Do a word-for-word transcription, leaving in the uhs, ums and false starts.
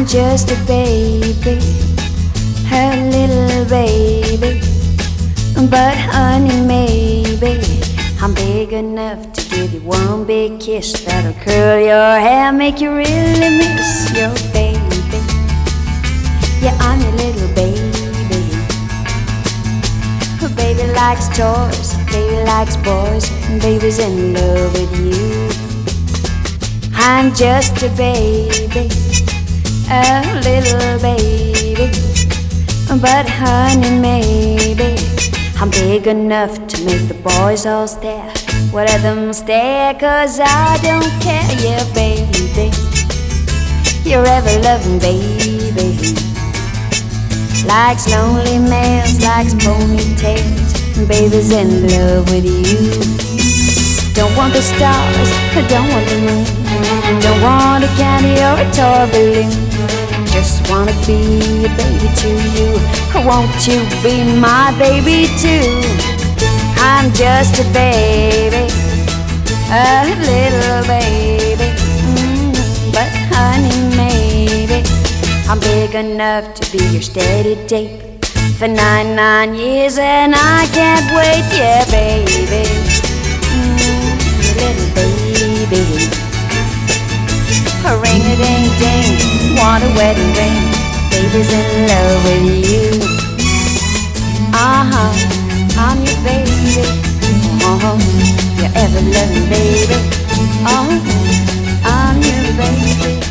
just a baby, her little baby. But honey, maybe I'm big enough to give you one big kiss that'll curl your hair, make you really miss your baby. Yeah, I'm your little baby. Baby likes toys, baby likes boys, and baby's in love with you. I'm just a baby, a little baby. But honey, maybe I'm big enough to make the boys all stare. Well, let them stare, cause I don't care. Yeah, baby, you're ever-loving baby. Likes lonely males, likes ponytails, and baby's in love with you. Don't want the stars, don't want the moon, don't want a candy or a toy balloon. Just wanna be a baby to you. Won't you be my baby too? I'm just a baby, a little baby. mm, But honey, maybe I'm big enough to be your steady date for nine, nine years, and I can't wait. Yeah, baby, mm, little baby. A ring-a-ding-ding, want a wedding ring, baby's in love with you. Uh-huh, I'm your baby, uh-huh, your ever-loving baby. Uh-huh, I'm your baby.